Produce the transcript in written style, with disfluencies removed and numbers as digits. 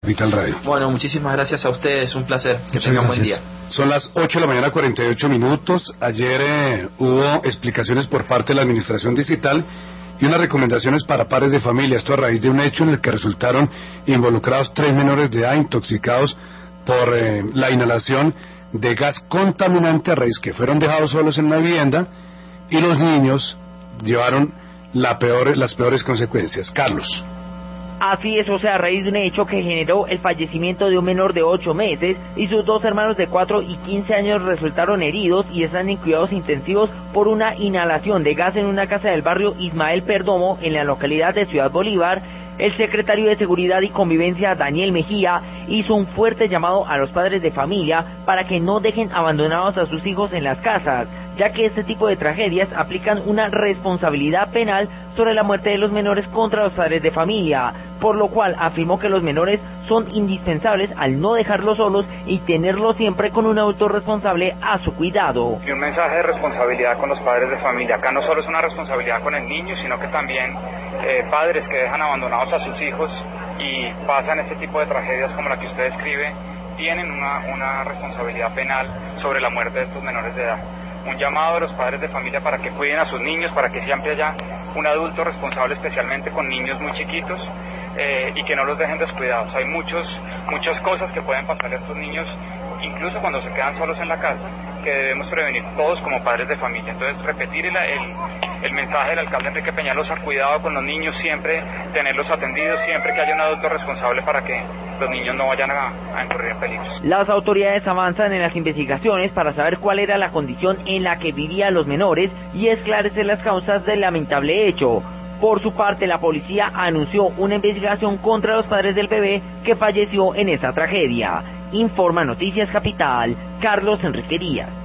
Vital Radio. Bueno, muchísimas gracias a ustedes, un placer, que tengan buen día. Son las 8 de la mañana, 48 minutos. Ayer hubo explicaciones por parte de la Administración Distrital y unas recomendaciones para padres de familia. Esto a raíz de un hecho en el que resultaron involucrados 3 menores de edad intoxicados por la inhalación de gas contaminante a raíz que fueron dejados solos en una vivienda y los niños llevaron las peores consecuencias. Carlos. Así es, a raíz de un hecho que generó el fallecimiento de un menor de 8 meses y sus 2 hermanos de 4 y 15 años resultaron heridos y están en cuidados intensivos por una inhalación de gas en una casa del barrio Ismael Perdomo en la localidad de Ciudad Bolívar. El secretario de Seguridad y Convivencia, Daniel Mejía, hizo un fuerte llamado a los padres de familia para que no dejen abandonados a sus hijos en las casas, ya que este tipo de tragedias aplican una responsabilidad penal sobre la muerte de los menores contra los padres de familia, por lo cual afirmó que los menores son indispensables al no dejarlos solos y tenerlos siempre con un adulto responsable a su cuidado. Y un mensaje de responsabilidad con los padres de familia. Acá no solo es una responsabilidad con el niño, sino que también padres que dejan abandonados a sus hijos y pasan este tipo de tragedias como la que usted describe, tienen una responsabilidad penal sobre la muerte de estos menores de edad. Un llamado a los padres de familia para que cuiden a sus niños, para que siempre haya un adulto responsable, especialmente con niños muy chiquitos, y que no los dejen descuidados. Hay muchas cosas que pueden pasarle a estos niños, incluso cuando se quedan solos en la casa, que debemos prevenir todos como padres de familia. Entonces, repetir el mensaje del alcalde Enrique Peñalosa: cuidado con los niños, siempre tenerlos atendidos, siempre que haya un adulto responsable para que los niños no vayan a incurrir en peligro. Las autoridades avanzan en las investigaciones para saber cuál era la condición en la que vivían los menores y esclarecer las causas del lamentable hecho. Por su parte, la policía anunció una investigación contra los padres del bebé que falleció en esta tragedia. Informa Noticias Capital, Carlos Enrique Díaz.